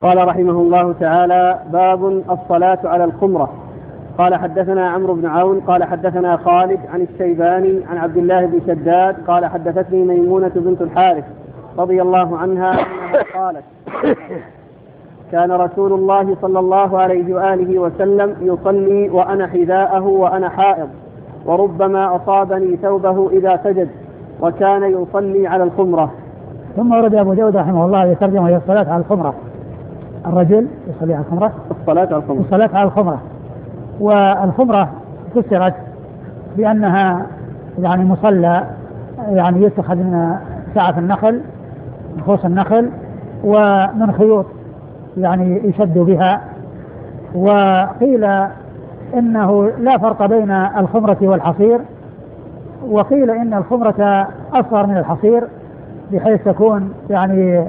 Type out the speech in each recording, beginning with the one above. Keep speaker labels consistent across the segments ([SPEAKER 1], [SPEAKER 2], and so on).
[SPEAKER 1] قال رحمه الله تعالى: باب الصلاة على الخمرة. قال حدثنا عمرو بن عون قال حدثنا خالد عن الشيباني عن عبد الله بن شداد قال حدثتني ميمونة بنت الحارث رضي الله عنها أنها قالت: كان رسول الله صلى الله عليه وآله وسلم يصلي وأنا حذاءه وأنا حائض، وربما أصابني ثوبه إذا سجد، وكان يصلي على الخمرة.
[SPEAKER 2] ثم ورد أبو داود رحمه الله يترجم هي الصلاة على الخمرة. الرجل يصلي على الخمرة، الصلاة على الخمرة. والخمرة فسرت بأنها يعني مصلى يعني يتخذ من سعف النخل، من خوص النخل، ومن خيوط يعني يشد بها. وقيل إنه لا فرق بين الخمرة والحصير، وقيل إن الخمرة أصغر من الحصير بحيث تكون يعني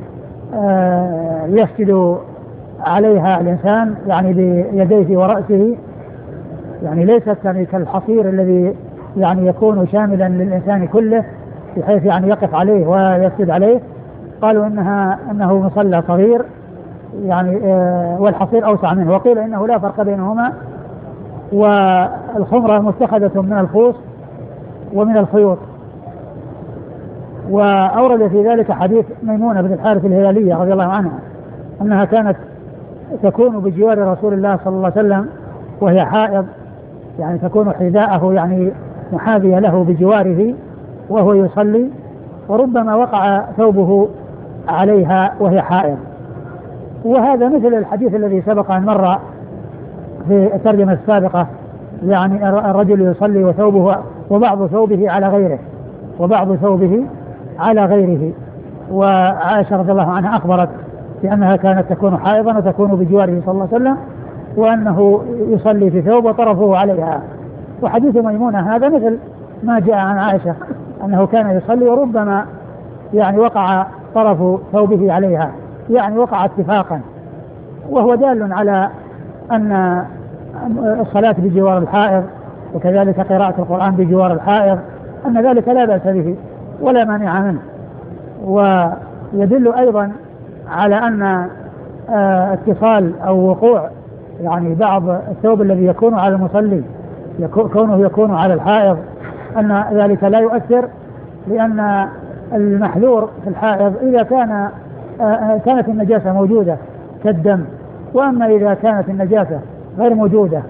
[SPEAKER 2] يسجد عليها الإنسان يعني بيديه ورأسه، يعني ليست يعني كالحصير الذي يعني يكون شاملا للإنسان كله بحيث يعني يقف عليه ويسجد عليه. قالوا إنه مصلى صغير يعني والحصير أوسع منه. وقيل إنه لا فرق بينهما، والخمرة متخذة من الخوص ومن الخيوط. وأورد في ذلك حديث ميمونة بنت الحارث الهلالية رضي الله عنها أنها كانت تكون بجوار رسول الله صلى الله عليه وسلم وهي حائض، يعني تكون حذاءه يعني محاذية له بجواره وهو يصلي، وربما وقع ثوبه عليها وهي حائض. وهذا مثل الحديث الذي سبق أن مر في الترجمة السابقة، يعني الرجل يصلي وثوبه وبعض ثوبه على غيره، وبعض ثوبه على غيره. وعائشة رضي الله عنها أخبرت بأنها كانت تكون حائضا وتكون بجواره صلى الله عليه وسلم، وأنه يصلي في ثوب وطرفه عليها. وحديث ميمونة هذا مثل ما جاء عن عائشة أنه كان يصلي وربما يعني وقع طرف ثوبه عليها، يعني وقع اتفاقا. وهو دال على أن الصلاة بجوار الحائض وكذلك قراءة القرآن بجوار الحائض أن ذلك لا بأس به ولا مانع منه. ويدل أيضا على أن اتصال أو وقوع يعني بعض الثوب الذي يكون على المصلي كونه يكون على الحائض أن ذلك لا يؤثر، لأن المحذور في الحائض إذا كانت النجاسة موجودة كالدم. وأما إذا كانت النجاسة غير موجودة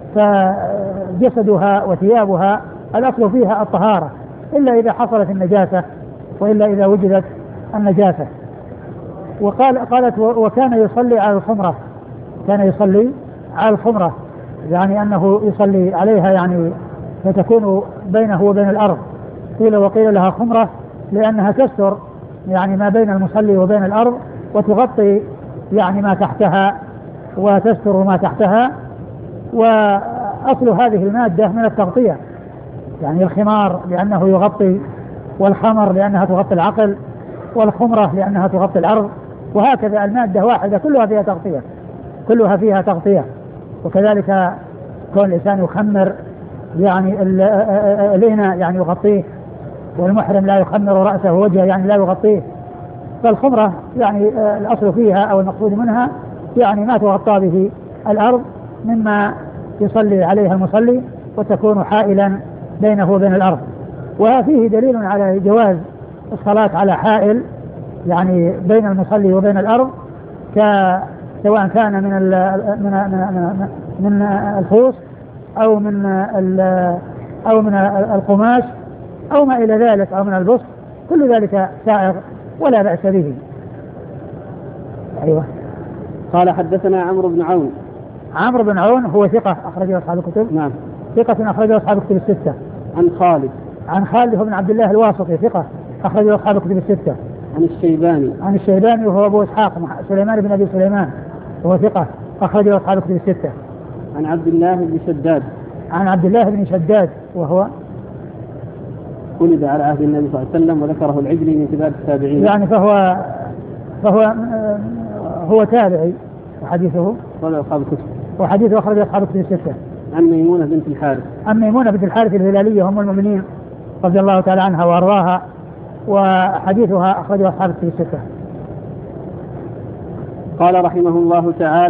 [SPEAKER 2] فجسدها وثيابها الأصل فيها الطهارة، إلا إذا حصلت النجاسة وإلا إذا وجدت النجاسة. قالت وكان يصلي على الخمرة، كان يصلي على الخمرة يعني أنه يصلي عليها يعني فتكون بينه وبين الأرض. قيل وقيل لها خمرة لأنها تستر يعني ما بين المصلي وبين الأرض، وتغطي يعني ما تحتها وتستر ما تحتها. وأصل هذه المادة من التغطية، يعني الخمار لأنه يغطي، والخمر لأنها تغطي العقل، والخمرة لأنها تغطي الأرض، وهكذا المادة واحدة كلها فيها تغطية، كلها فيها تغطية. وكذلك كون الإنسان يخمر يعني الإناء يعني يغطيه، والمحرم لا يخمر رأسه ووجهه يعني لا يغطيه. فالخمرة يعني الأصل فيها أو المقصود منها يعني ما تغطى به الأرض مما يصلي عليها المصلي وتكون حائلا بينه وبين الأرض. وفيه دليل على جواز الصلاة على حائل يعني بين المصلي وبين الأرض، سواء كان من الخوص أو من القماش أو ما إلى ذلك أو من البسط، كل ذلك سائغ ولا بأس به. أيوة.
[SPEAKER 1] قال حدثنا عمرو بن عون.
[SPEAKER 2] عمرو بن عون هو ثقة أخرجه أصحاب الكتب.
[SPEAKER 1] نعم.
[SPEAKER 2] ثقة أخرجه أصحاب الكتب الستة.
[SPEAKER 1] عن
[SPEAKER 2] خالد هو بن عبد الله الواسطي ثقة أخرجه أصحاب الكتب الستة. عن الشيباني وهو أبو إسحاق سليمان بن أبي سليمان وهو ثقة أخرجه أصحاب الكتب الستة.
[SPEAKER 1] عن عبد الله بن شداد وهو ولد على عهد النبي صلى الله عليه وسلم، وذكره العجلي من كبار التابعين،
[SPEAKER 2] يعني فهو تابعي، وحديثه أخرج أصحاب الكتب الستة.
[SPEAKER 1] عن ميمونة بنت الحارث
[SPEAKER 2] الهلالية هم المؤمنين رضي الله تعالى عنها وأرضاها، وحديثها أخرجه أصحاب الكتب الستة.
[SPEAKER 1] قال رحمه الله تعالى: